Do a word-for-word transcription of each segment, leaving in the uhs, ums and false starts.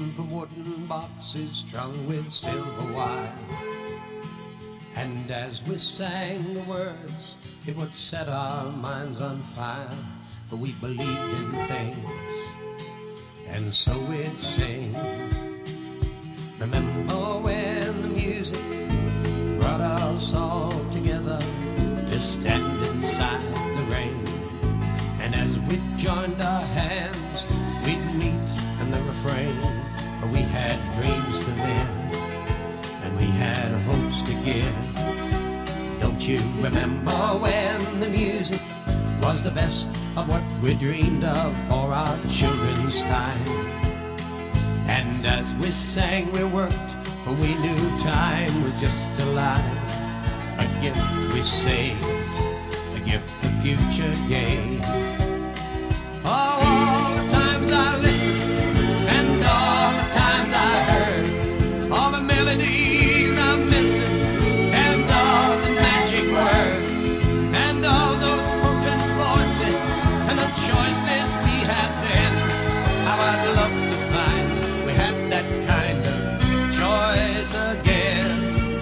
came from wooden boxes strung with silver wire. And as we sang the words, it would set our minds on fire, for we believed in things, and so we'd sing. Remember when the music brought us all together to stand inside the rain, and as we joined our hands, we'd meet in the refrain, for we had dreams to live, and we had hopes to give. Don't you remember when the music was the best of what we dreamed of for our children's time? And as we sang we worked, for we knew time was just a lie, a gift we saved, a gift the future gave. Oh, all the times I listened, and all the times I heard, all the melodies I'm missing, and all the magic words, and all those potent voices, and the choices we had then. How I'd love to find we had that kind of choice again.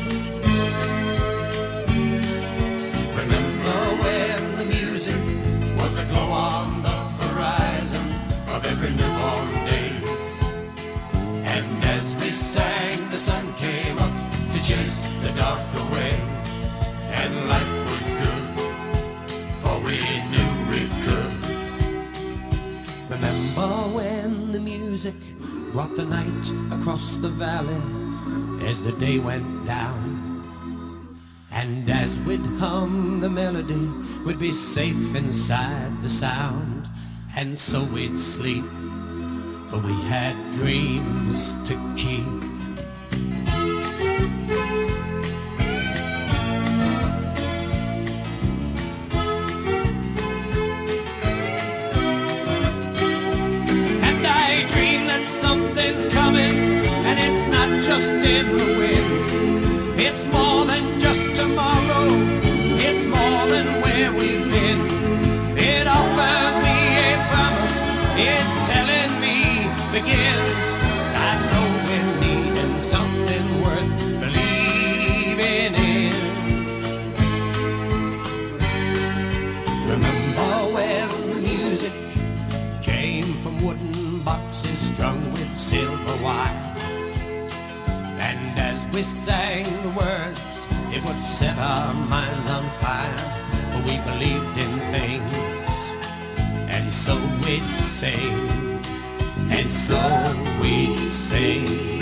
Remember when the music was a glow on the horizon of every newborn day, and as we sang the sun came up to chase the dark away, and life was good, for we knew we could. Remember when the music brought the night across the valley as the day went down, and as we'd hum the melody, we'd be safe inside the sound, and so we'd sleep, for we had dreams to keep. And I dream that something's coming, and it's not just in the wind. It's more than just tomorrow, it's more than where we've been. It offers me a promise, it's telling me begin. I know we're needing something worth believing in. Remember when the music came from wooden boxes strung with silver wire, and as we sang the words, it would set our minds on fire, for we believed in things, and so we'd sing, and so we'd sing.